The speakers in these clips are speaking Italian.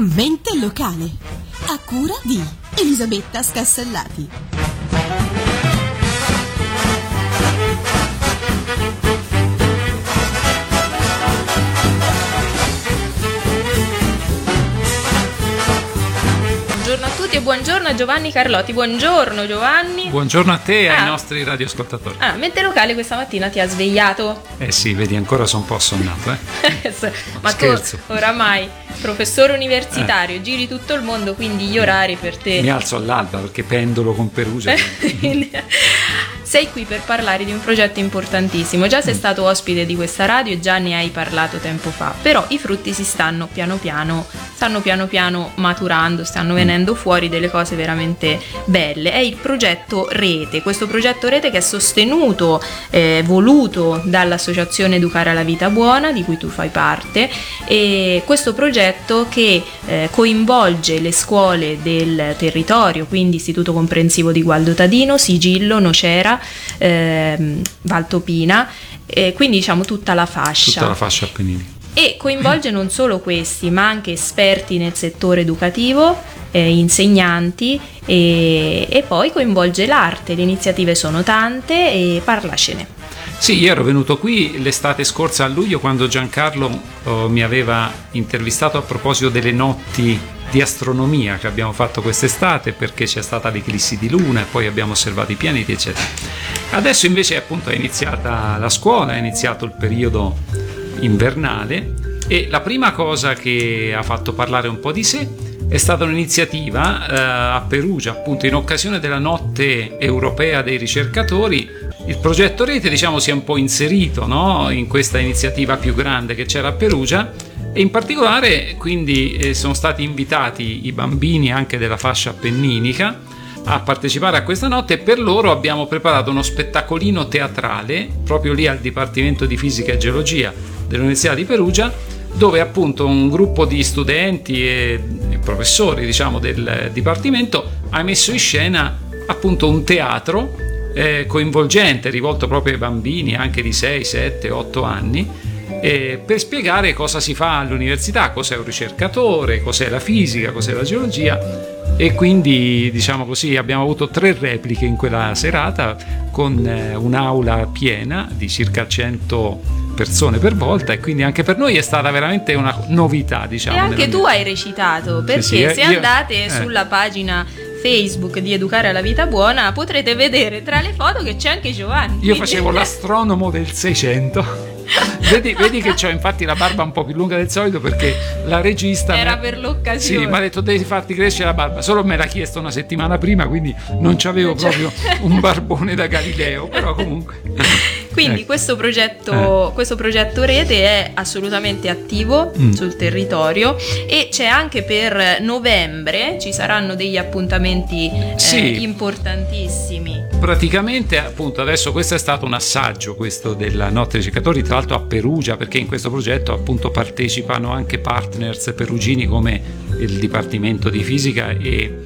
Mente locale, a cura di Elisabetta Scassellati. Buongiorno a tutti e buongiorno a Giovanni Carlotti. Buongiorno Giovanni. Buongiorno a te e ai nostri radioascoltatori. Mente locale questa mattina ti ha svegliato? Sì, vedi, ancora sono un po' assonnato. Ma scherzo. Tu oramai, professore universitario, giri tutto il mondo, quindi gli orari per te... Mi alzo all'alba perché pendolo con Perugia. Sei qui per parlare di un progetto importantissimo. Già sei stato ospite di questa radio e già ne hai parlato tempo fa, però i frutti si stanno piano piano maturando, stanno venendo fuori delle cose veramente belle. È il progetto Rete, questo progetto Rete che è sostenuto, voluto dall'associazione Educare alla Vita Buona, di cui tu fai parte, e questo progetto che coinvolge le scuole del territorio, quindi Istituto Comprensivo di Gualdo Tadino, Sigillo, Nocera, Valtopina, quindi diciamo tutta la fascia appenninica, e coinvolge non solo questi ma anche esperti nel settore educativo, insegnanti e poi coinvolge l'arte. Le iniziative sono tante e parlacene. Sì, io ero venuto qui l'estate scorsa a luglio quando Giancarlo mi aveva intervistato a proposito delle notti di astronomia che abbiamo fatto quest'estate, perché c'è stata l'eclissi di luna e poi abbiamo osservato i pianeti eccetera. Adesso invece appunto è iniziata la scuola, è iniziato il periodo invernale e la prima cosa che ha fatto parlare un po' di sé è stata un'iniziativa a Perugia, appunto in occasione della notte europea dei ricercatori. Il progetto Rete, diciamo, si è un po' inserito, no? In questa iniziativa più grande che c'era a Perugia, e in particolare quindi sono stati invitati i bambini anche della fascia appenninica a partecipare a questa notte, e per loro abbiamo preparato uno spettacolino teatrale proprio lì al Dipartimento di Fisica e Geologia dell'Università di Perugia, dove appunto un gruppo di studenti e professori, diciamo, del Dipartimento ha messo in scena appunto un teatro coinvolgente, rivolto proprio ai bambini anche di 6, 7, 8 anni, per spiegare cosa si fa all'università, cos'è un ricercatore, cos'è la fisica, cos'è la geologia. E quindi, diciamo così, abbiamo avuto 3 repliche in quella serata, con un'aula piena di circa 100 persone per volta, e quindi anche per noi è stata veramente una novità, diciamo. E anche tu hai recitato, perché sì, se andate sulla pagina Facebook di Educare alla Vita Buona potrete vedere tra le foto che c'è anche Giovanni. Io facevo l'astronomo del 600. Vedi che ho infatti la barba un po' più lunga del solito, perché la regista era per l'occasione. Sì, mi ha detto devi farti crescere la barba, solo me l'ha chiesto una settimana prima, quindi non c'avevo proprio un barbone da Galileo, però comunque. Quindi questo progetto Rete è assolutamente attivo sul territorio, e c'è anche per novembre, ci saranno degli appuntamenti importantissimi. Praticamente appunto adesso questo è stato un assaggio, questo della notte dei ricercatori, tra l'altro a Perugia, perché in questo progetto appunto partecipano anche partners perugini come il Dipartimento di Fisica e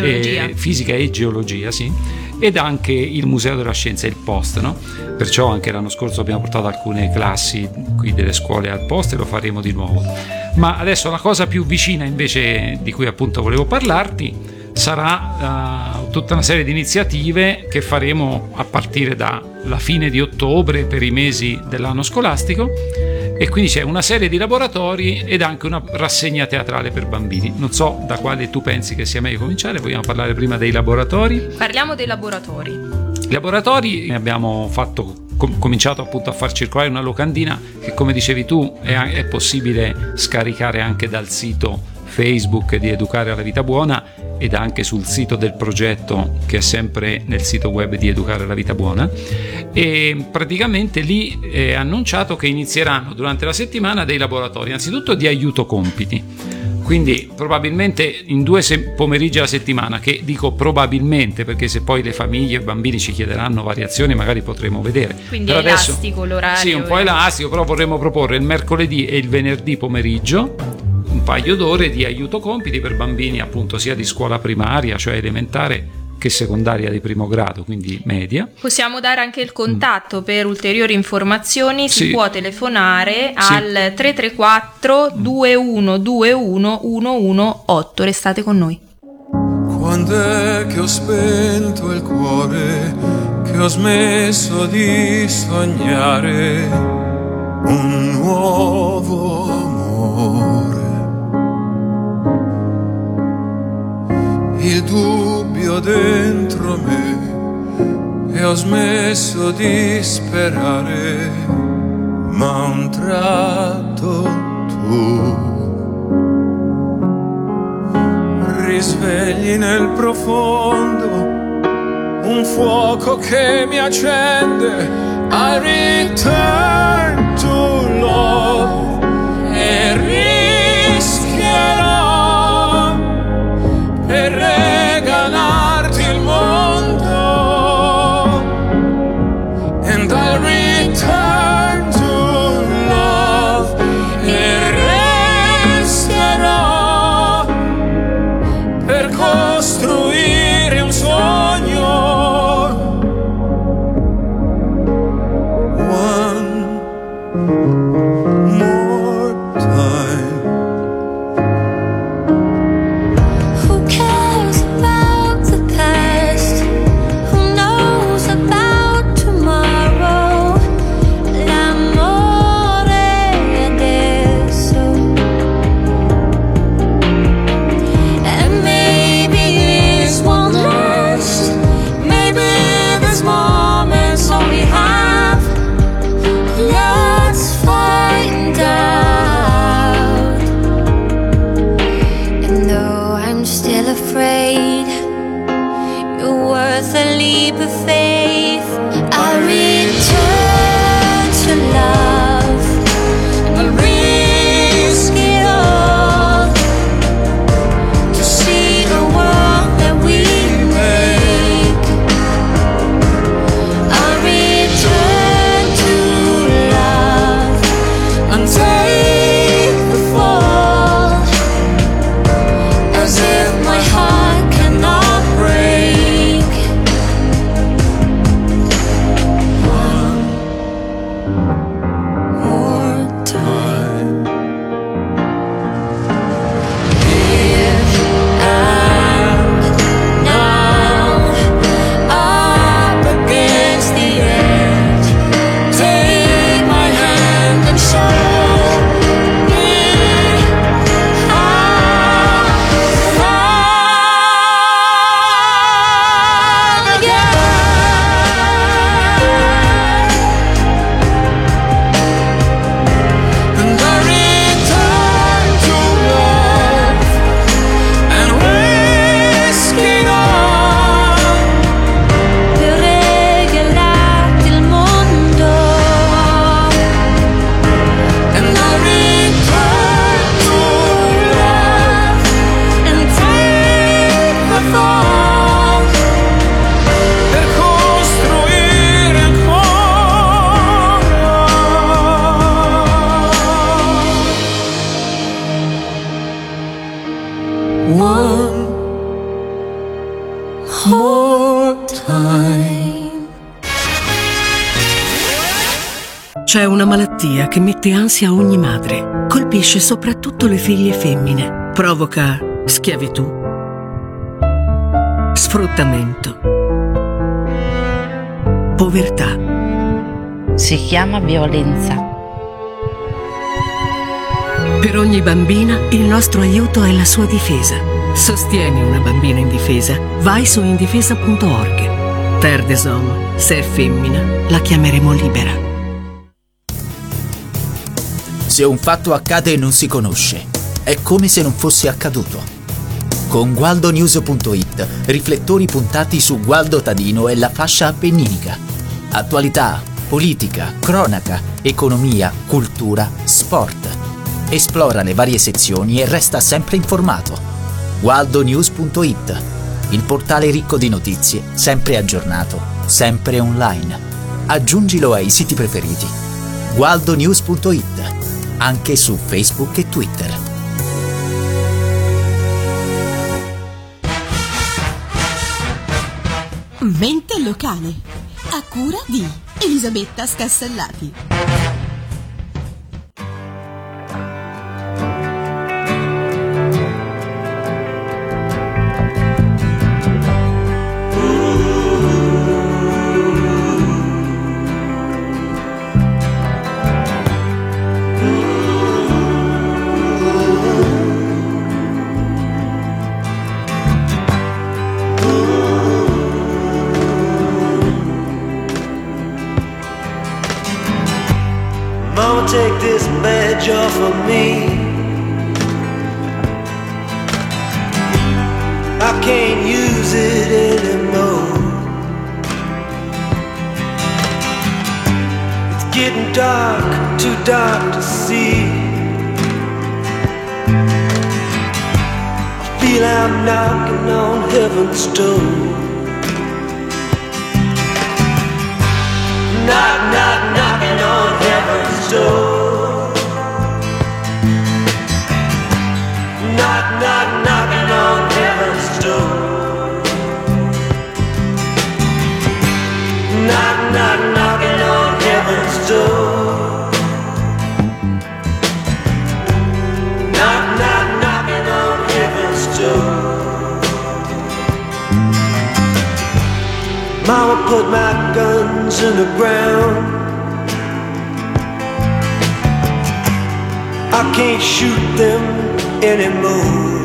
Geologia, sì, ed anche il Museo della Scienza, il Post, no? Perciò anche l'anno scorso abbiamo portato alcune classi qui delle scuole al Post e lo faremo di nuovo. Ma adesso la cosa più vicina invece, di cui appunto volevo parlarti, sarà tutta una serie di iniziative che faremo a partire dalla fine di ottobre per i mesi dell'anno scolastico, e quindi c'è una serie di laboratori ed anche una rassegna teatrale per bambini. Non so da quale tu pensi che sia meglio cominciare. Vogliamo parlare prima dei laboratori? Parliamo dei laboratori. I laboratori abbiamo cominciato appunto a far circolare una locandina che, come dicevi tu, è possibile scaricare anche dal sito Facebook di Educare alla Vita Buona ed anche sul sito del progetto, che è sempre nel sito web di Educare alla Vita Buona, e praticamente lì è annunciato che inizieranno durante la settimana dei laboratori, anzitutto di aiuto compiti, quindi probabilmente in 2 pomeriggi alla settimana, che dico probabilmente perché se poi le famiglie e i bambini ci chiederanno variazioni magari potremo vedere. Quindi è elastico l'orario. Sì, un po' elastico, però vorremmo proporre il mercoledì e il venerdì pomeriggio un paio d'ore di aiuto compiti per bambini appunto sia di scuola primaria, cioè elementare, che secondaria di primo grado, quindi media. Possiamo dare anche il contatto per ulteriori informazioni, si può telefonare al 334 2121 118. Restate con noi. Quando è che ho spento il cuore, che ho smesso di sognare un nuovo amore? Il dubbio dentro me e ho smesso di sperare, ma a un tratto tu risvegli nel profondo un fuoco che mi accende. I return to love e rischierò per regalarti il mondo. And I'll return to love e resterò per costruire un sogno. One more time. Who cares about the past? Who knows about tomorrow? L'amore adesso. And maybe this won't last. Maybe this moment's all we have. Let's find out. And though I'm still afraid, you're worth a leap of faith. I'll return to love. I'll risk it all to see the world that we make. I'll return to love and take the fall, as if my heart cannot break. One more time. Here and now, up against the edge. Take my hand and show me how again. And I return to love and risk it all per regalarti il mondo. And I return to love and take the fall per costruire ancora. One more time. C'è una malattia che mette ansia a ogni madre. Colpisce soprattutto le figlie femmine. Provoca schiavitù, sfruttamento, povertà. Si chiama violenza. Per ogni bambina il nostro aiuto è la sua difesa. Sostieni una bambina indifesa. Vai su indifesa.org. Terre des Hommes, se è femmina, la chiameremo libera. Se un fatto accade e non si conosce, è come se non fosse accaduto. Con gualdonews.it, riflettori puntati su Gualdo Tadino e la fascia appenninica. Attualità, politica, cronaca, economia, cultura, sport. Esplora le varie sezioni e resta sempre informato. gualdonews.it, il portale ricco di notizie, sempre aggiornato, sempre online. Aggiungilo ai siti preferiti. gualdonews.it, anche su Facebook e Twitter. Mente locale, a cura di Elisabetta Scassellati. Mama, take this badge off of me. I can't use it anymore. It's getting dark, too dark to see. I feel I'm knocking on heaven's door. Knock, knock, knocking on heaven's door. Knock, knock, knocking on heaven's door. Knock, knock, knocking on heaven's door. Knock, knock, knocking on heaven's door. Mama put my guns in the ground. I can't shoot them anymore.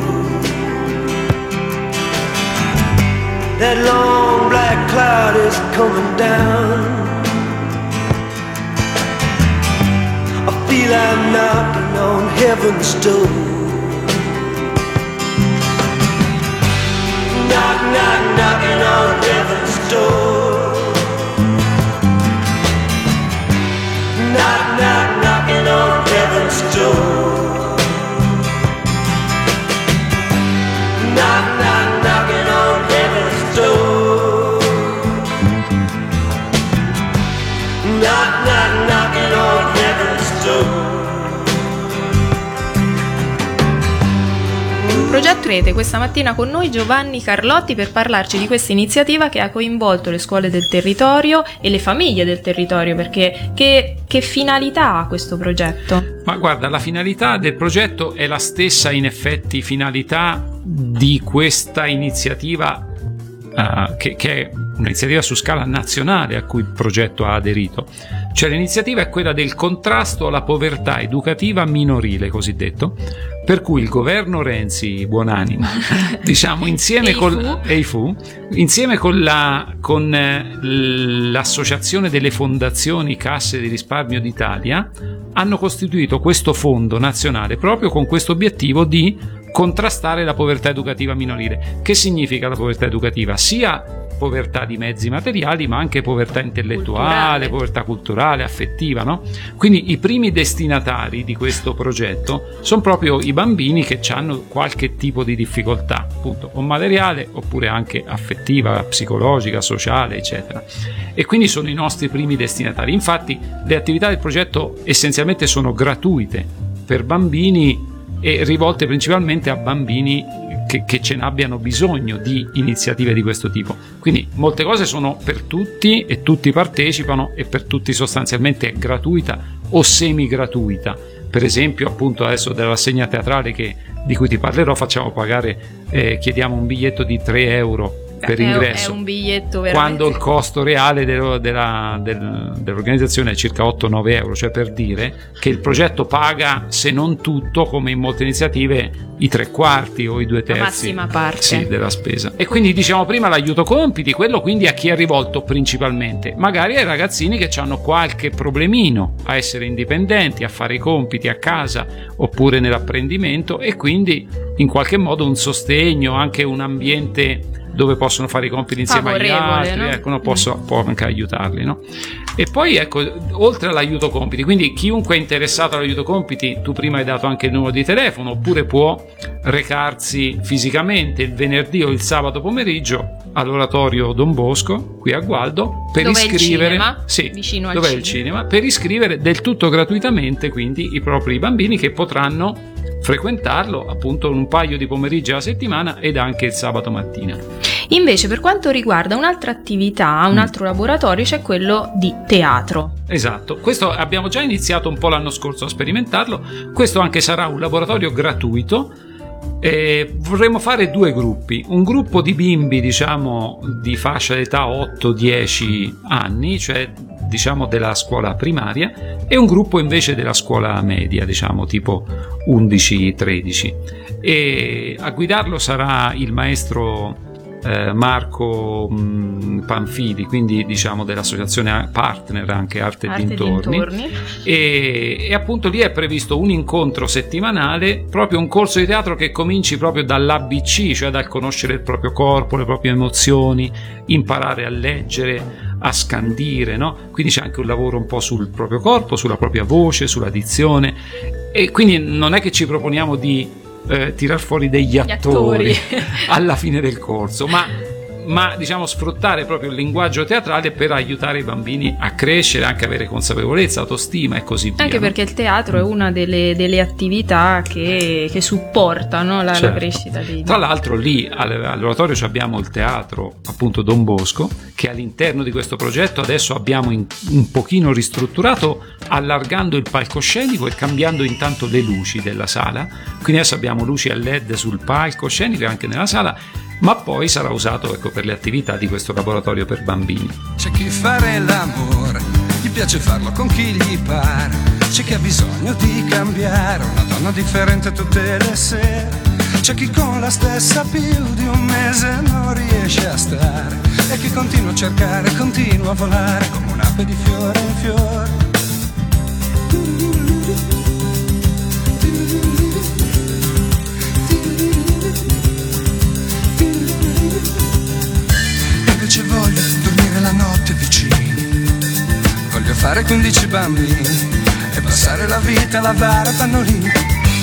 That long black cloud is coming down. I feel I'm knocking on heaven's door. Knock, knock, knocking on heaven's door. Knock, knock, knocking on heaven's door. Knock, knock, knocking on heaven's door. Knock, knock, knocking on heaven's door. Progetto Rete, questa mattina con noi Giovanni Carlotti per parlarci di questa iniziativa che ha coinvolto le scuole del territorio e le famiglie del territorio, perché che finalità ha questo progetto? Ma guarda, la finalità del progetto è la stessa, in effetti, finalità di questa iniziativa che è un'iniziativa su scala nazionale a cui il progetto ha aderito. Cioè l'iniziativa è quella del contrasto alla povertà educativa minorile, cosiddetto, per cui il governo Renzi, buonanima, diciamo, insieme con l'associazione delle fondazioni Casse di Risparmio d'Italia hanno costituito questo fondo nazionale proprio con questo obiettivo di contrastare la povertà educativa minorile. Che significa la povertà educativa? Sia povertà di mezzi materiali, ma anche povertà intellettuale, povertà culturale, affettiva, no? Quindi i primi destinatari di questo progetto sono proprio i bambini che hanno qualche tipo di difficoltà, appunto, o materiale oppure anche affettiva, psicologica, sociale, eccetera. E quindi sono i nostri primi destinatari. Infatti le attività del progetto essenzialmente sono gratuite per bambini e rivolte principalmente a bambini che ce ne abbiano bisogno di iniziative di questo tipo. Quindi molte cose sono per tutti e tutti partecipano, e per tutti sostanzialmente è gratuita o semi gratuita. Per esempio, appunto, adesso della rassegna teatrale di cui ti parlerò, facciamo pagare, chiediamo un biglietto di 3 euro per ingresso, è un biglietto veramente... quando il costo reale dell'organizzazione è circa 8-9 euro, cioè per dire che il progetto paga, se non tutto, come in molte iniziative, i 3/4 o i 2/3 la massima parte, sì, della spesa. E quindi diciamo prima l'aiuto compiti, quello quindi a chi è rivolto principalmente, magari ai ragazzini che hanno qualche problemino a essere indipendenti, a fare i compiti a casa oppure nell'apprendimento, e quindi in qualche modo un sostegno, anche un ambiente dove possono fare i compiti insieme agli altri, no? Ecco, uno può anche aiutarli, no? E poi, ecco, oltre all'aiuto compiti, quindi chiunque è interessato all'aiuto compiti, tu prima hai dato anche il numero di telefono, oppure può recarsi fisicamente il venerdì o il sabato pomeriggio all'oratorio Don Bosco qui a Gualdo per dove iscrivere, è il cinema? sì, Vicino al dove è il cinema, per iscrivere del tutto gratuitamente quindi i propri bambini, che potranno frequentarlo appunto un paio di pomeriggi alla settimana ed anche il sabato mattina. Invece per quanto riguarda un'altra attività, un altro laboratorio, c'è quello di teatro. Esatto, questo abbiamo già iniziato un po' l'anno scorso a sperimentarlo, questo anche sarà un laboratorio gratuito. Vorremmo fare 2 gruppi, un gruppo di bimbi diciamo di fascia d'età 8-10 anni, cioè diciamo della scuola primaria, e un gruppo invece della scuola media, diciamo tipo 11-13, e a guidarlo sarà il maestro Marco Panfili, quindi diciamo dell'associazione partner anche Arte e Dintorni. E appunto lì è previsto un incontro settimanale, proprio un corso di teatro che cominci proprio dall'ABC, cioè dal conoscere il proprio corpo, le proprie emozioni, imparare a leggere, a scandire, no? Quindi c'è anche un lavoro un po' sul proprio corpo, sulla propria voce, sulla dizione, e quindi non è che ci proponiamo di tirar fuori degli attori alla fine del corso, ma diciamo sfruttare proprio il linguaggio teatrale per aiutare i bambini a crescere, anche avere consapevolezza, autostima e così via. Anche perché il teatro è una delle attività che supportano la crescita dei... Tra l'altro lì all'oratorio abbiamo il teatro appunto Don Bosco, che all'interno di questo progetto adesso abbiamo un pochino ristrutturato, allargando il palcoscenico e cambiando intanto le luci della sala, quindi adesso abbiamo luci a LED sul palcoscenico e anche nella sala, ma poi sarà usato per le attività di questo laboratorio per bambini. C'è chi fare l'amore, gli piace farlo con chi gli pare, c'è chi ha bisogno di cambiare, una donna differente tutte le sere, c'è chi con la stessa più di un mese non riesce a stare, e chi continua a cercare, continua a volare come un'ape di fiore in fiore. Invece voglio dormire la notte vicini, voglio fare 15 bambini e passare la vita a lavare pannolini.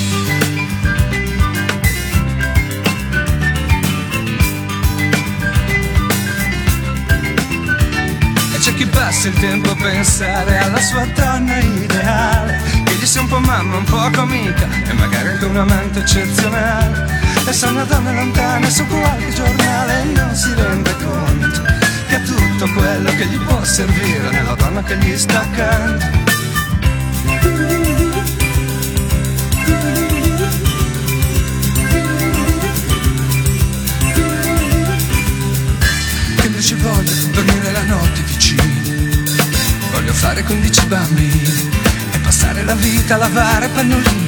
E c'è chi passa il tempo a pensare alla sua donna ideale, che gli sia un po' mamma, un po' amica e magari anche un amante eccezionale. E se una donna è lontana su qualche giornale non si rende conto che ha tutto quello che gli può servire nella donna che gli sta accanto. Che invece voglio dormire la notte vicini, voglio fare 15 bambini e passare la vita a lavare pannolini.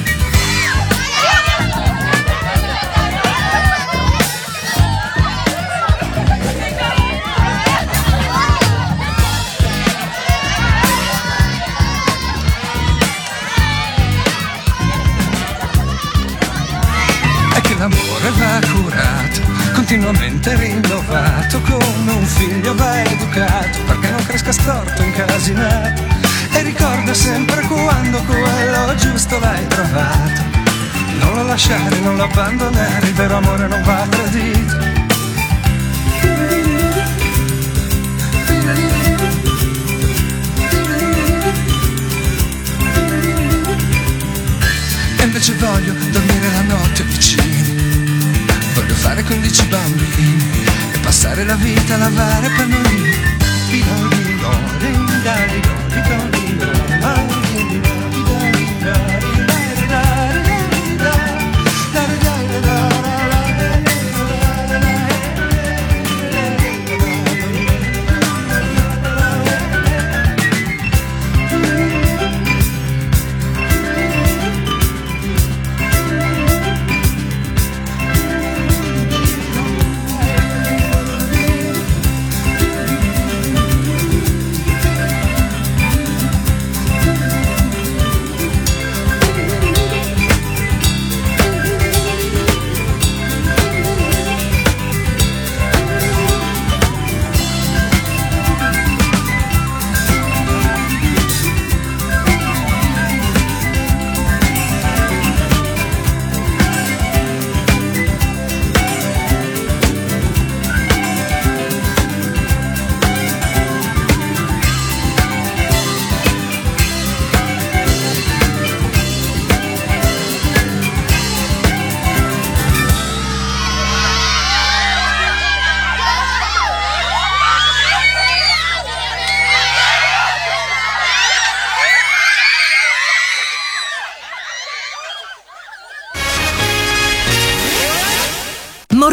L'amore va curato, continuamente rinnovato, come un figlio va educato, perché non cresca storto, incasinato, e ricorda sempre quando quello giusto l'hai trovato. Non lo lasciare, non lo abbandonare, il vero amore non va tradito. E invece voglio dormire la notte vicini, voglio fare 15 bambini e passare la vita a lavare pannolini.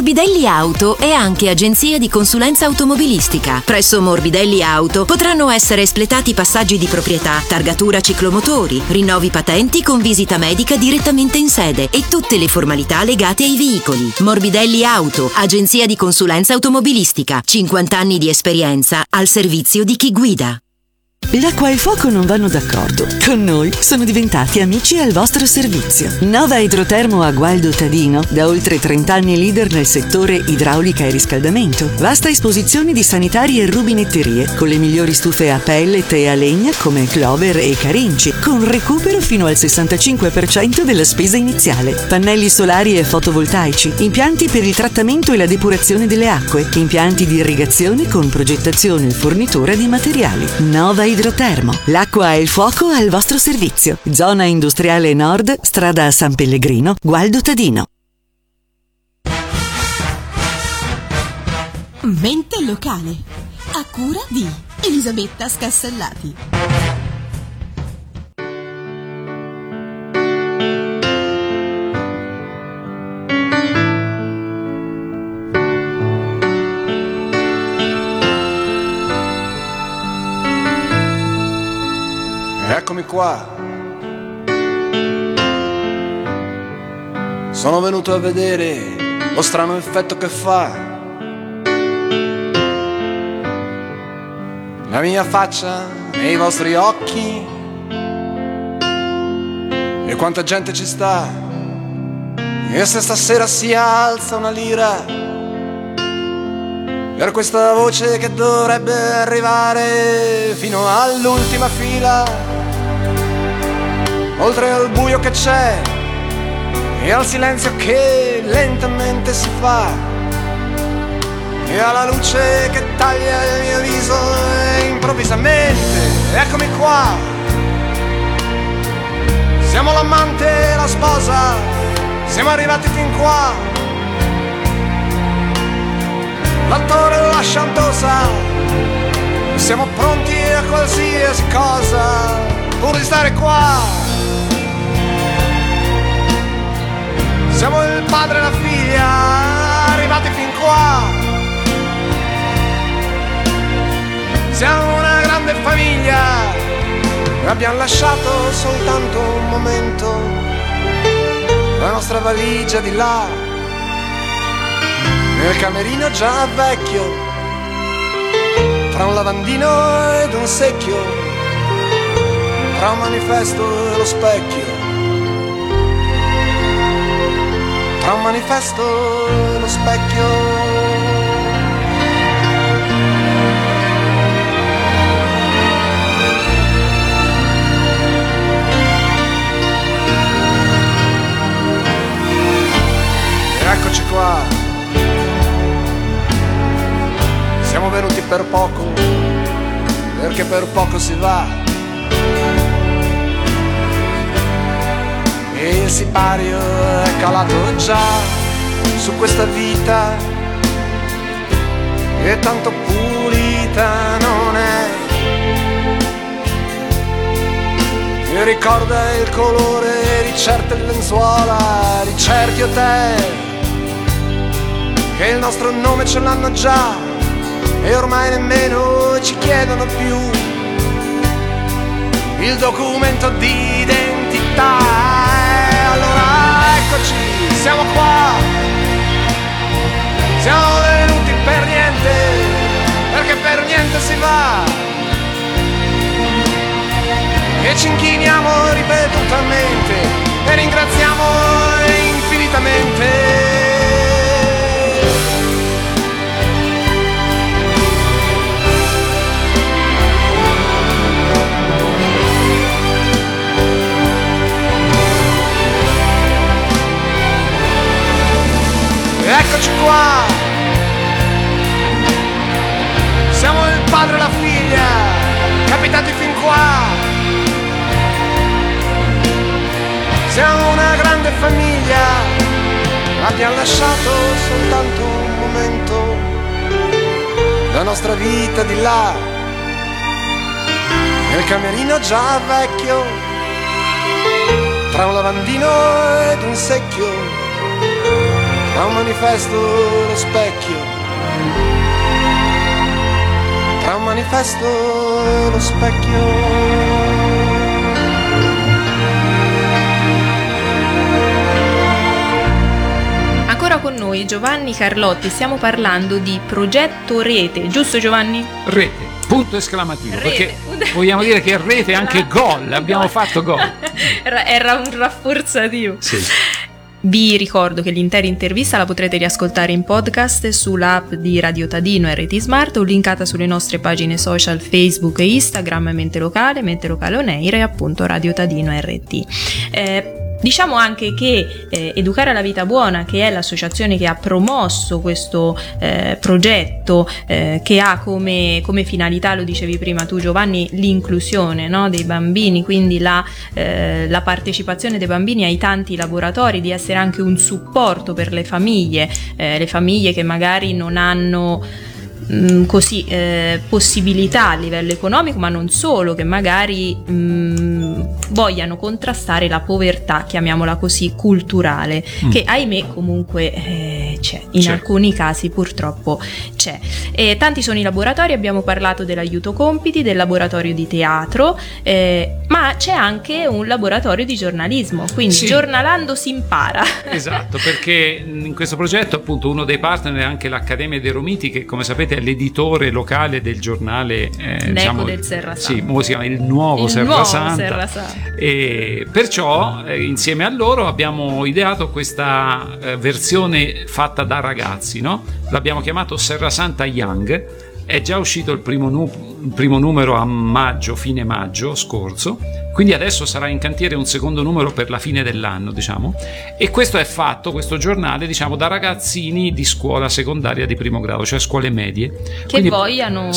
Morbidelli Auto è anche agenzia di consulenza automobilistica. Presso Morbidelli Auto potranno essere espletati passaggi di proprietà, targatura ciclomotori, rinnovi patenti con visita medica direttamente in sede e tutte le formalità legate ai veicoli. Morbidelli Auto, agenzia di consulenza automobilistica. 50 anni di esperienza al servizio di chi guida. L'acqua e il fuoco non vanno d'accordo. Con noi sono diventati amici al vostro servizio. Nova Idrotermo a Gualdo Tadino, da oltre 30 anni leader nel settore idraulica e riscaldamento. Vasta esposizione di sanitari e rubinetterie, con le migliori stufe a pellet e a legna come Clover e Carinci, con recupero fino al 65% della spesa iniziale. Pannelli solari e fotovoltaici, impianti per il trattamento e la depurazione delle acque, impianti di irrigazione con progettazione e fornitura di materiali. Nova Idrotermo, l'acqua e il fuoco al vostro servizio. Zona industriale nord, strada San Pellegrino, Gualdo Tadino. Mente locale, a cura di Elisabetta Scassellati. Eccomi qua. Sono venuto a vedere lo strano effetto che fa la mia faccia nei vostri occhi e quanta gente ci sta. E se stasera si alza una lira per questa voce che dovrebbe arrivare fino all'ultima fila, oltre al buio che c'è e al silenzio che lentamente si fa e alla luce che taglia il mio viso e improvvisamente eccomi qua. Siamo l'amante e la sposa, siamo arrivati fin qua, l'attore e la chantosa, siamo pronti a qualsiasi cosa pur di stare qua. Siamo il padre e la figlia, arrivati fin qua. Siamo una grande famiglia, abbiamo lasciato soltanto un momento, la nostra valigia di là, nel camerino già vecchio, tra un lavandino ed un secchio, tra un manifesto e lo specchio. Tra un manifesto e lo specchio. E eccoci qua. Siamo venuti per poco, perché per poco si va. E il sipario è calato già su questa vita e tanto pulita non è. Mi ricorda il colore di certe lenzuola, di certi hotel, che il nostro nome ce l'hanno già e ormai nemmeno ci chiedono più il documento di identità. Allora eccoci, siamo qua, siamo venuti per niente, perché per niente si va, e ci inchiniamo ripetutamente e ringraziamo infinitamente. Eccoci qua, siamo il padre e la figlia, capitati fin qua. Siamo una grande famiglia, abbiamo lasciato soltanto un momento, la nostra vita di là, nel camerino già vecchio, tra un lavandino ed un secchio, Tra un manifesto e lo specchio, tra un manifesto e lo specchio. Ancora con noi Giovanni Carlotti, stiamo parlando di progetto Rete, giusto Giovanni? Rete, punto esclamativo, Rete, perché punto. vogliamo dire che Rete è anche gol, abbiamo fatto gol. Era un rafforzativo. Sì. Vi ricordo che l'intera intervista la potrete riascoltare in podcast sull'app di Radio Tadino e Reti Smart o linkata sulle nostre pagine social Facebook e Instagram Mente Locale On Air e appunto Radio Tadino RT. Diciamo anche che Educare alla Vita Buona, che è l'associazione che ha promosso questo progetto che ha come finalità, lo dicevi prima tu Giovanni, l'inclusione, no, dei bambini, quindi la partecipazione dei bambini ai tanti laboratori, di essere anche un supporto per le famiglie che magari non hanno possibilità a livello economico, ma non solo, che magari vogliano contrastare la povertà, chiamiamola così, culturale, che ahimè comunque c'è, in alcuni casi purtroppo c'è. Tanti sono i laboratori, abbiamo parlato dell'aiuto compiti, del laboratorio di teatro, ma c'è anche un laboratorio di giornalismo, quindi giornalando si impara. Esatto, perché in questo progetto appunto uno dei partner è anche l'Accademia dei Romiti, che come sapete è l'editore locale del giornale Neco del Serra Santa. Sì, si chiama il nuovo Serra Santa. E perciò insieme a loro abbiamo ideato questa versione fatta da ragazzi, no? L'abbiamo chiamato Serra Santa Young. È già uscito il primo numero a maggio, fine maggio scorso, quindi adesso sarà in cantiere un secondo numero per la fine dell'anno, diciamo, e questo è fatto, questo giornale, diciamo, da ragazzini di scuola secondaria di primo grado, cioè scuole medie. Che vogliano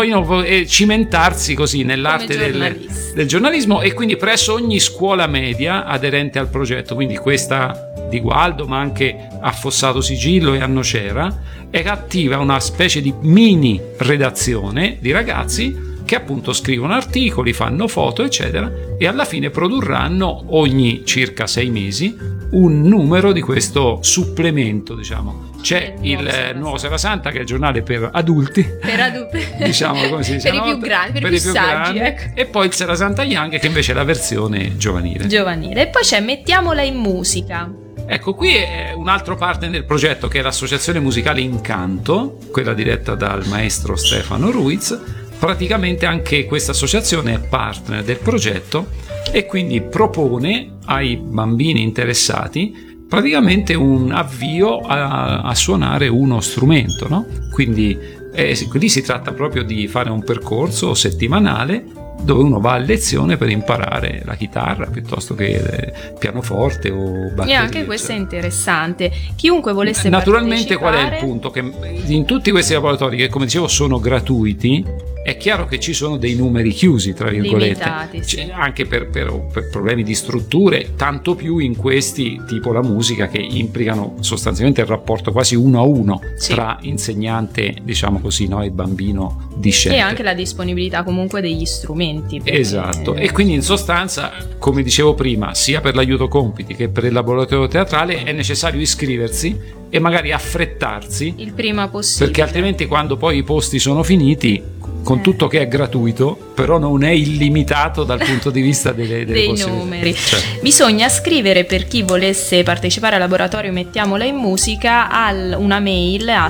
cimentarsi così nell'arte del giornalismo, e quindi presso ogni scuola media aderente al progetto, quindi questa di Gualdo, ma anche a Fossato Sigillo e a Nocera, è attiva una specie di mini redazione di ragazzi che appunto scrivono articoli, fanno foto eccetera, e alla fine produrranno ogni circa 6 mesi un numero di questo supplemento, diciamo. C'è il Nuovo Serra Santa, che è il giornale per adulti, diciamo, come si dice, per i più grandi, per i più saggi, ecco. E poi il Serra Santa Young, che invece è la versione giovanile. E poi c'è Mettiamola in Musica. Ecco, qui è un altro partner del progetto, che è l'associazione musicale Incanto, quella diretta dal maestro Stefano Ruiz. Praticamente anche questa associazione è partner del progetto e quindi propone ai bambini interessati praticamente un avvio a suonare uno strumento, no? Quindi lì si tratta proprio di fare un percorso settimanale dove uno va a lezione per imparare la chitarra piuttosto che pianoforte o batteria. E anche questo è interessante. Chiunque volesse naturalmente partecipare... Qual è il punto? Che in tutti questi laboratori, che come dicevo sono gratuiti, è chiaro che ci sono dei numeri chiusi, tra virgolette, limitati, sì. Anche per problemi di strutture, tanto più in questi, tipo la musica, che implicano sostanzialmente il rapporto quasi 1 a 1 tra insegnante, diciamo così, no, e bambino discente. E anche la disponibilità comunque degli strumenti. Esatto, e quindi in sostanza, come dicevo prima, sia per l'aiuto compiti che per il laboratorio teatrale è necessario iscriversi e magari affrettarsi il prima possibile, perché altrimenti quando poi i posti sono finiti, con tutto che è gratuito, però non è illimitato dal punto di vista dei numeri. Certo. Bisogna scrivere, per chi volesse partecipare al laboratorio Mettiamola in Musica, una mail a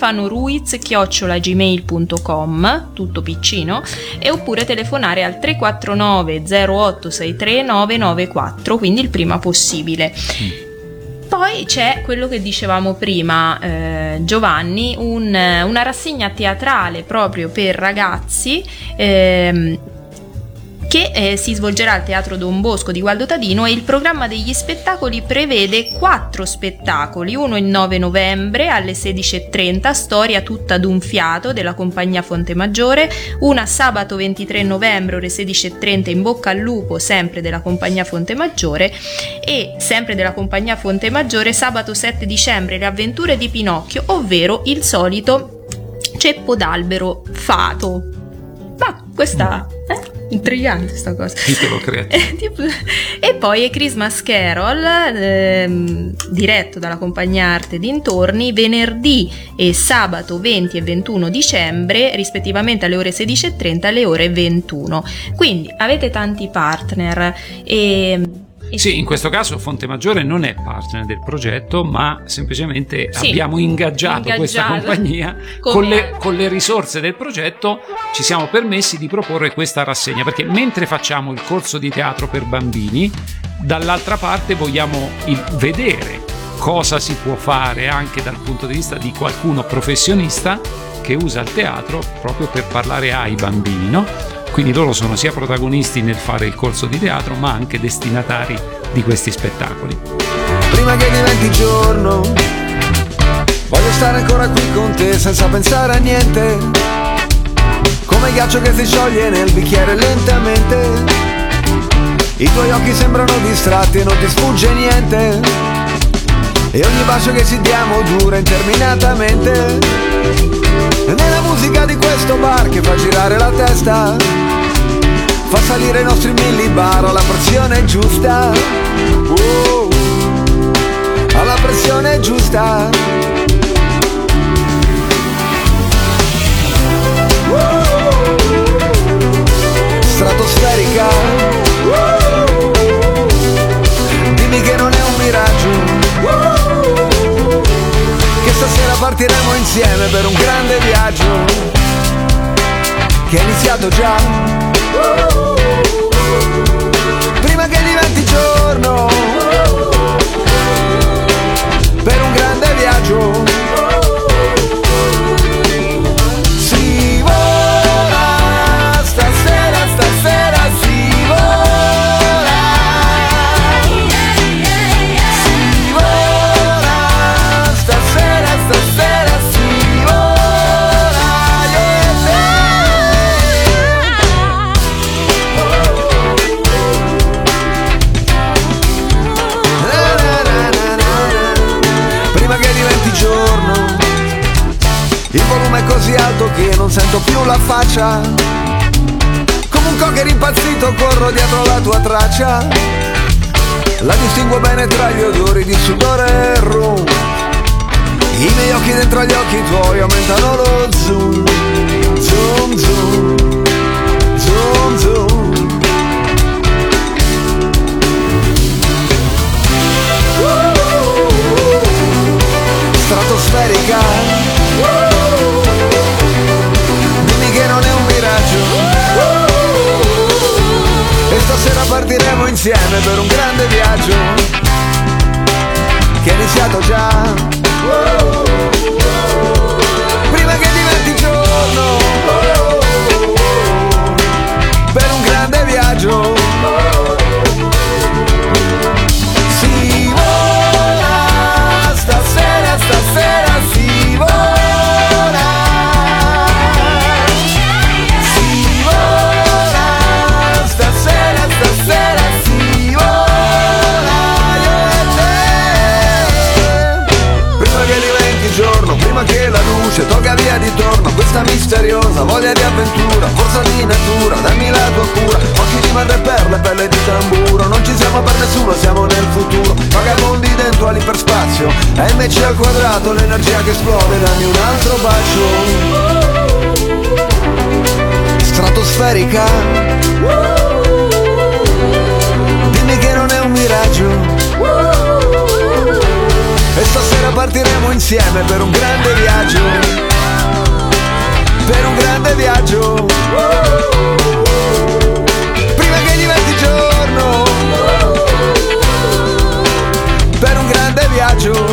stefanoruiz@gmail.com, tutto piccino, e oppure telefonare al 349 0863 994, quindi il prima possibile. Poi c'è quello che dicevamo prima, Giovanni, una rassegna teatrale proprio per ragazzi che si svolgerà al Teatro Don Bosco di Gualdo Tadino, e il programma degli spettacoli prevede 4 spettacoli, uno il 9 novembre alle 16:30, Storia tutta d'un fiato della compagnia Fontemaggiore, una sabato 23 novembre ore 16:30, In bocca al lupo, sempre della compagnia Fontemaggiore, e sempre della compagnia Fontemaggiore sabato 7 dicembre Le avventure di Pinocchio, ovvero il solito ceppo d'albero fato. Ma questa intrigante sta cosa. Titolo creativo. E poi è Christmas Carol, diretto dalla compagnia Arte Dintorni, venerdì e sabato 20 e 21 dicembre, rispettivamente alle ore 16:30 e alle ore 21. Quindi avete tanti partner Sì, in questo caso Fontemaggiore non è partner del progetto, ma semplicemente abbiamo ingaggiato questa compagnia con le risorse del progetto. Ci siamo permessi di proporre questa rassegna, perché mentre facciamo il corso di teatro per bambini, dall'altra parte vogliamo vedere cosa si può fare anche dal punto di vista di qualcuno professionista che usa il teatro proprio per parlare ai bambini, no? Quindi loro sono sia protagonisti nel fare il corso di teatro, ma anche destinatari di questi spettacoli. Prima che diventi giorno, voglio stare ancora qui con te senza pensare a niente, come il ghiaccio che si scioglie nel bicchiere lentamente. I tuoi occhi sembrano distratti e non ti sfugge niente, e ogni bacio che ci diamo dura interminatamente. Nella musica di questo bar che fa girare la testa, fa salire i nostri millibar alla pressione giusta, alla pressione giusta. Stratosferica, dimmi che non è un miraggio, che stasera partiremo insieme per un grande viaggio che è iniziato già, prima che diventi giorno, per un grande viaggio. Si vola stasera, stasera si vola, si vola stasera, stasera si vola, prima che diventi giorno, il volume è così alto che non sento più la faccia, come un cocker impazzito corro dietro la tua traccia, la distingo bene tra gli odori di sudore e rum, i miei occhi dentro gli occhi tuoi aumentano lo zoom, zoom, zoom, zoom, zoom. Stratosferica, dimmi che non è un miraggio, e stasera partiremo insieme per un grande viaggio che è iniziato già, prima che diventi giorno, per un grande viaggio. Si vola stasera, stasera si vola, si vola stasera, stasera si vola, prima che diventi giorno, prima che la luce tolga via di torno questa misteriosa voglia di avventura, forza di natura, dammi la tua cura, occhi di madreperla e pelle di tamburo, non ci siamo per nessuno, siamo nel futuro, vagabondi dentro all'iperspazio, MC al quadrato, l'energia che esplode, dammi un altro bacio. Stratosferica, dimmi che non è un miraggio, e stasera partiremo insieme per un grande viaggio, per un grande viaggio, prima che diventi giorno, per un grande viaggio,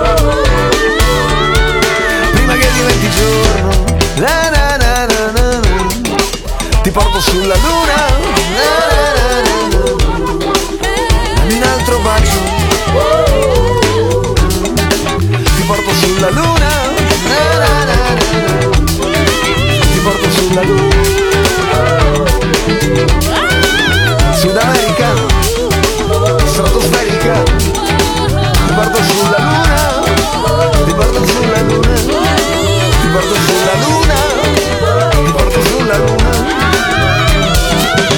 prima che diventi giorno, na na na na na na, ti porto sulla luna, na na na na na, dammi un altro bacio, ti porto sulla luna, na na na na, ti porto sulla luna, Sud America, stratosferica, ti porto sulla luna, ti porto sulla luna, ti porto sulla luna, ti porto sulla luna.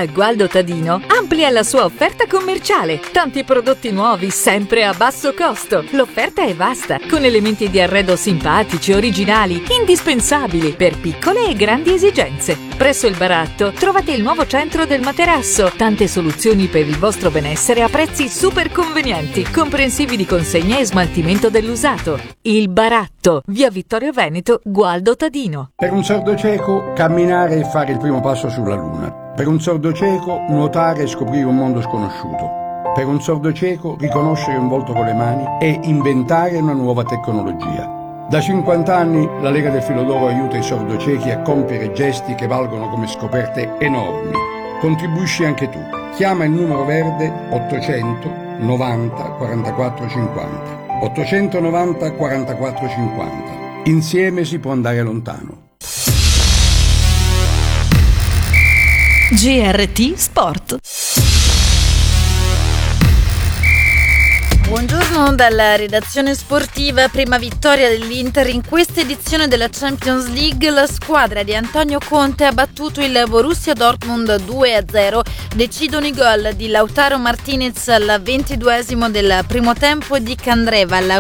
Gualdo Tadino amplia la sua offerta commerciale. Tanti prodotti nuovi, sempre a basso costo. L'offerta è vasta, con elementi di arredo simpatici, originali, indispensabili per piccole e grandi esigenze. Presso il Baratto trovate il nuovo centro del materasso. Tante soluzioni per il vostro benessere a prezzi super convenienti, comprensivi di consegna e smaltimento dell'usato. Il Baratto, via Vittorio Veneto, Gualdo Tadino. Per un sordo cieco, camminare e fare il primo passo sulla Luna. Per un sordo cieco, nuotare e scoprire un mondo sconosciuto. Per un sordo cieco, riconoscere un volto con le mani e inventare una nuova tecnologia. Da 50 anni la Lega del Filo d'Oro aiuta i sordociechi a compiere gesti che valgono come scoperte enormi. Contribuisci anche tu. Chiama il numero verde 890 44 50. 890 44 50. Insieme si può andare lontano. GRT Sport. Buongiorno dalla redazione sportiva. Prima vittoria dell'Inter in questa edizione della Champions League. La squadra di Antonio Conte ha battuto il Borussia Dortmund 2-0. Decidono i gol di Lautaro Martinez al 22esimo del primo tempo e di Candreva al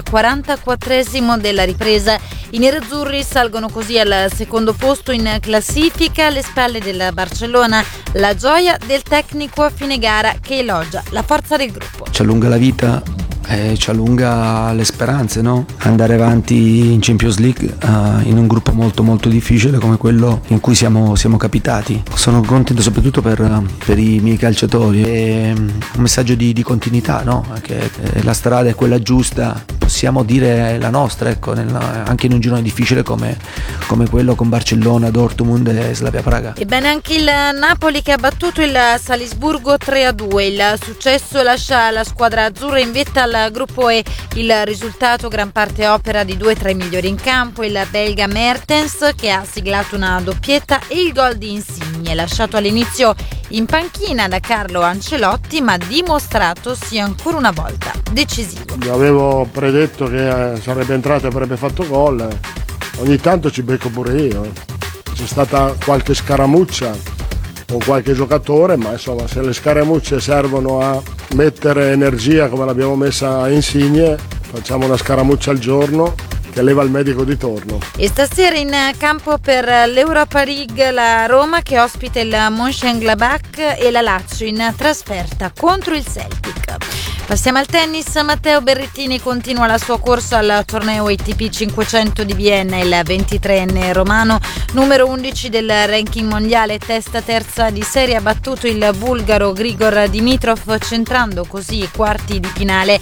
44esimo della ripresa. I nerazzurri salgono così al secondo posto in classifica alle spalle del Barcellona. La gioia del tecnico a fine gara che elogia la forza del gruppo. Ci allunga la vita e ci allunga le speranze, no? Andare avanti in Champions League in un gruppo molto molto difficile come quello in cui siamo capitati. Sono contento soprattutto per i miei calciatori. È un messaggio di continuità, no? Che la strada è quella giusta, possiamo dire la nostra, ecco, anche in un girone difficile come quello con Barcellona, Dortmund e Slavia Praga. Ebbene anche il Napoli che ha battuto il Salisburgo 3-2. Il successo lascia la squadra azzurra in vetta al gruppo E. Il risultato gran parte opera di 2 tra i migliori in campo, il belga Mertens che ha siglato una doppietta e il gol di Insigne, lasciato all'inizio in panchina da Carlo Ancelotti, ma dimostrato sia ancora una volta decisivo. Avevo predetto che sarebbe entrato e avrebbe fatto gol. Ogni tanto ci becco pure io. C'è stata qualche scaramuccia con qualche giocatore, ma insomma se le scaramucce servono a mettere energia come l'abbiamo messa a Insigne, facciamo una scaramuccia al giorno che leva il medico di torno. E stasera in campo per l'Europa League la Roma che ospita il Mönchengladbach e la Lazio in trasferta contro il Celtic. Passiamo al tennis. Matteo Berrettini continua la sua corsa al torneo ATP 500 di Vienna. Il 23enne romano, numero 11 del ranking mondiale, testa terza di serie, ha battuto il bulgaro Grigor Dimitrov, centrando così i quarti di finale.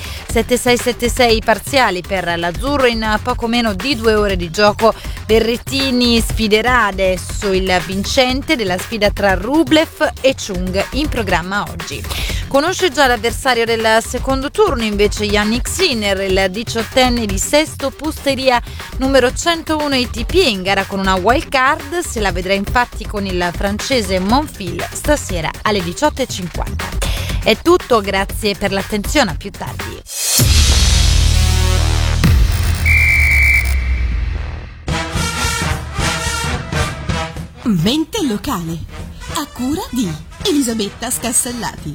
7-6-7-6 parziali per l'azzurro in poco meno di 2 ore di gioco. Berrettini sfiderà adesso il vincente della sfida tra Rublev e Chung in programma oggi. Conosce già l'avversario del secondo turno invece Yannick Sinner, il 18enne di Sesto Pusteria, numero 101 ATP, in gara con una wild card. Se la vedrà infatti con il francese Monfils stasera alle 18:50. È tutto, grazie per l'attenzione, a più tardi. Mente locale, a cura di Elisabetta Scassellati.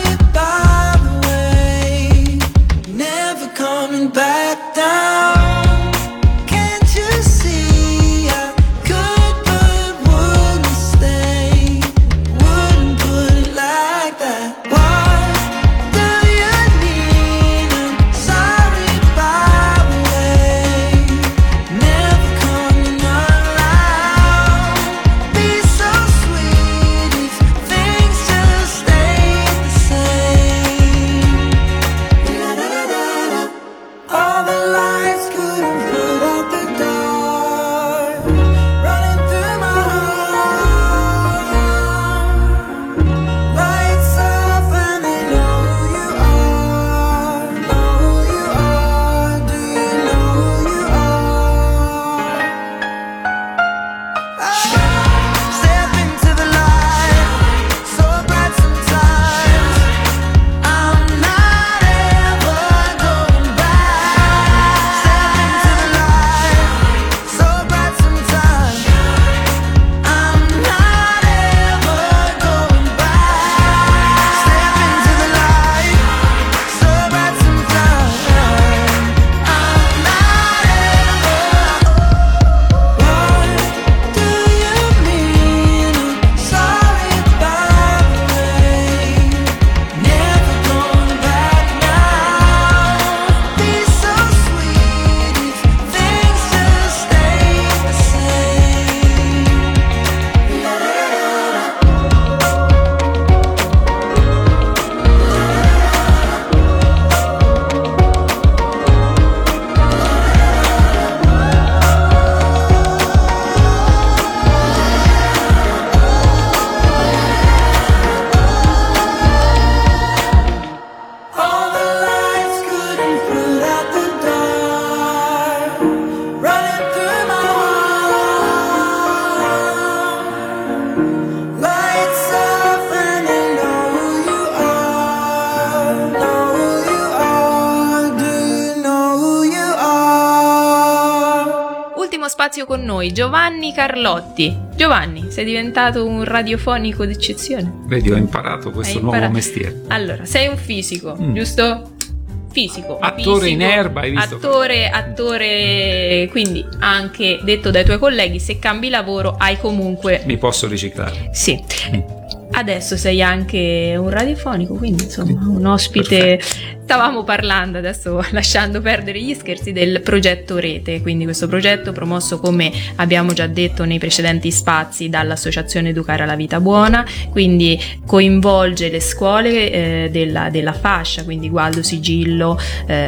Back down. primo spazio con noi Giovanni Carlotti. Giovanni, sei diventato un radiofonico d'eccezione. Vedi, ho imparato questo nuovo mestiere. Allora, sei un fisico, giusto? Fisico. Attore in erba, hai visto? Attore, quindi anche detto dai tuoi colleghi, se cambi lavoro hai comunque... Mi posso riciclare. Sì. Adesso sei anche un radiofonico, quindi insomma un ospite. Perfetto. Stavamo parlando, adesso lasciando perdere gli scherzi, del progetto Rete, quindi questo progetto promosso, come abbiamo già detto nei precedenti spazi, dall'associazione Educare alla Vita Buona, quindi coinvolge le scuole della fascia, quindi Gualdo, Sigillo,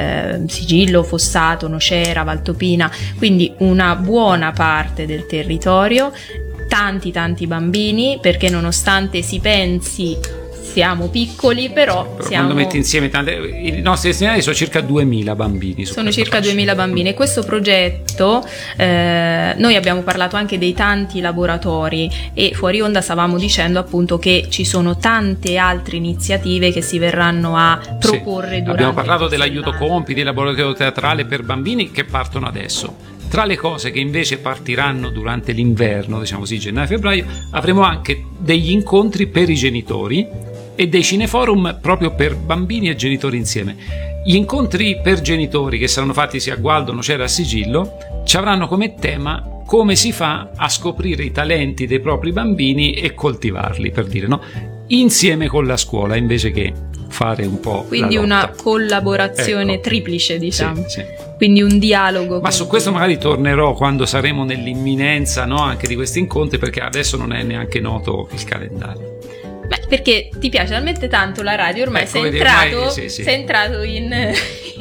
Fossato, Nocera, Valtopina, quindi una buona parte del territorio. Tanti bambini, perché nonostante si pensi siamo piccoli, però siamo... Quando metti insieme i nostri destinatari sono circa 2000 bambini. Sono circa 2000 bambini. E questo progetto, noi abbiamo parlato anche dei tanti laboratori, e fuori onda stavamo dicendo appunto che ci sono tante altre iniziative che si verranno a proporre durante. Abbiamo parlato dell'aiuto compiti, del laboratorio teatrale per bambini che partono adesso. Tra le cose che invece partiranno durante l'inverno, diciamo così, gennaio-febbraio, avremo anche degli incontri per i genitori e dei cineforum proprio per bambini e genitori insieme. Gli incontri per genitori, che saranno fatti sia a Gualdo, Nocera, a Sigillo, ci avranno come tema come si fa a scoprire i talenti dei propri bambini e coltivarli, per dire, no? Insieme con la scuola, invece che fare un po' quindi una collaborazione triplice, diciamo. Sì. Quindi un dialogo. Ma su questo magari tornerò quando saremo nell'imminenza, no, anche di questi incontri, perché adesso non è neanche noto il calendario. Beh, perché ti piace talmente tanto la radio, ormai sei entrato in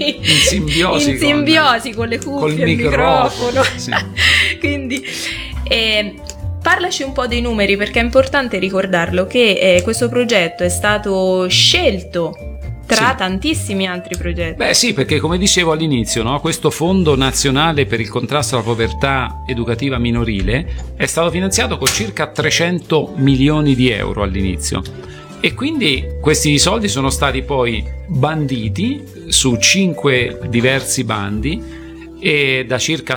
simbiosi con le cuffie, il microfono. Sì. Quindi parlaci un po' dei numeri, perché è importante ricordarlo che questo progetto è stato scelto tra tantissimi altri progetti. Beh sì, perché come dicevo all'inizio, no, questo Fondo Nazionale per il Contrasto alla Povertà Educativa Minorile è stato finanziato con circa 300 milioni di euro all'inizio, e quindi questi soldi sono stati poi banditi su 5 diversi bandi e da circa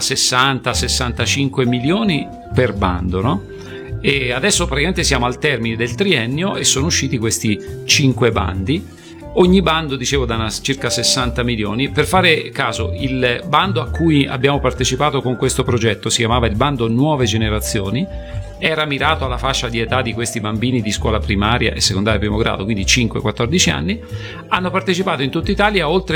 60-65 milioni per bando, no? E adesso praticamente siamo al termine del triennio e sono usciti questi 5 bandi. Ogni bando, dicevo, da circa 60 milioni. Per fare caso, il bando a cui abbiamo partecipato con questo progetto si chiamava il bando Nuove Generazioni, era mirato alla fascia di età di questi bambini di scuola primaria e secondaria primo grado, quindi 5-14 anni. Hanno partecipato in tutta Italia oltre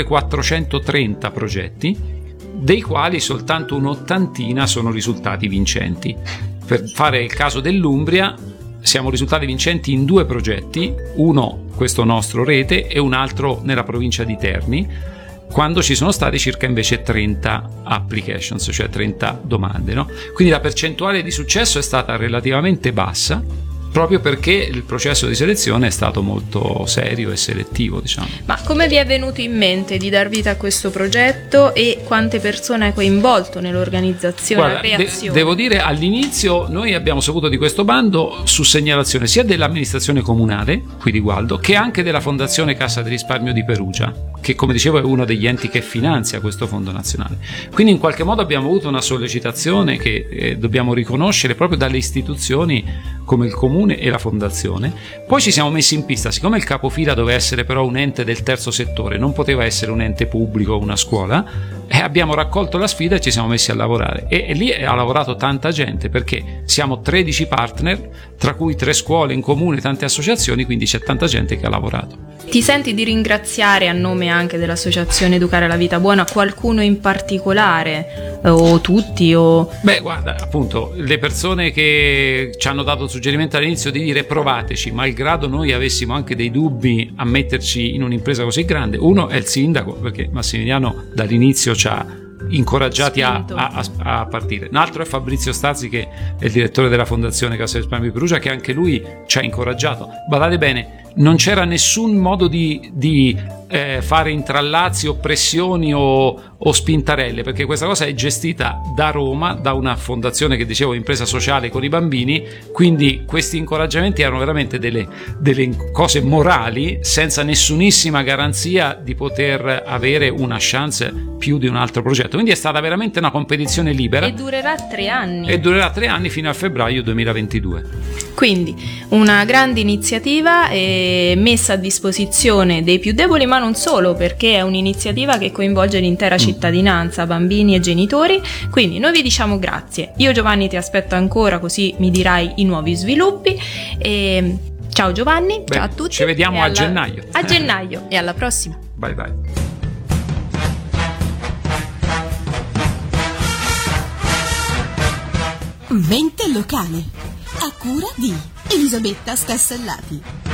430 progetti, dei quali soltanto un'ottantina sono risultati vincenti. Per fare il caso dell'Umbria, siamo risultati vincenti in 2 progetti, uno questo nostro Rete e un altro nella provincia di Terni, quando ci sono stati circa invece 30 applications, cioè 30 domande, no? Quindi la percentuale di successo è stata relativamente bassa, proprio perché il processo di selezione è stato molto serio e selettivo, diciamo. Ma come vi è venuto in mente di dar vita a questo progetto e quante persone hai coinvolto nell'organizzazione? Guarda, reazione? Devo dire, all'inizio noi abbiamo saputo di questo bando su segnalazione sia dell'amministrazione comunale, qui di Gualdo, che anche della Fondazione Cassa di Risparmio di Perugia, che come dicevo è uno degli enti che finanzia questo fondo nazionale. Quindi in qualche modo abbiamo avuto una sollecitazione che dobbiamo riconoscere proprio dalle istituzioni come il comune e la fondazione. Poi ci siamo messi in pista, siccome il capofila doveva essere però un ente del terzo settore, non poteva essere un ente pubblico o una scuola, e abbiamo raccolto la sfida e ci siamo messi a lavorare, e lì ha lavorato tanta gente, perché siamo 13 partner, tra cui 3 scuole in comune, tante associazioni, quindi c'è tanta gente che ha lavorato. Ti senti di ringraziare, a nome anche dell'associazione Educare alla Vita Buona, qualcuno in particolare, o tutti? O... Beh, guarda, appunto, le persone che ci hanno dato il suggerimento all'inizio di dire provateci, malgrado noi avessimo anche dei dubbi a metterci in un'impresa così grande. Uno è il sindaco, perché Massimiliano dall'inizio ci ha incoraggiati a partire. Un altro è Fabrizio Stazzi, che è il direttore della Fondazione Cassa di Risparmio di Perugia, che anche lui ci ha incoraggiato. Badate bene, non c'era nessun modo di fare intrallazzi o pressioni o spintarelle, perché questa cosa è gestita da Roma, da una fondazione che dicevo impresa sociale con i bambini, quindi questi incoraggiamenti erano veramente delle cose morali senza nessunissima garanzia di poter avere una chance più di un altro progetto, quindi è stata veramente una competizione libera e durerà 3 anni. E durerà 3 anni fino a febbraio 2022. Quindi una grande iniziativa messa a disposizione dei più deboli, ma non solo, perché è un'iniziativa che coinvolge l'intera cittadinanza, bambini e genitori. Quindi noi vi diciamo grazie. Io, Giovanni, ti aspetto ancora, così mi dirai i nuovi sviluppi. Ciao Giovanni, ciao a tutti. Ci vediamo a gennaio. A gennaio e alla prossima. Bye bye. Mente locale, a cura di Elisabetta Scassellati.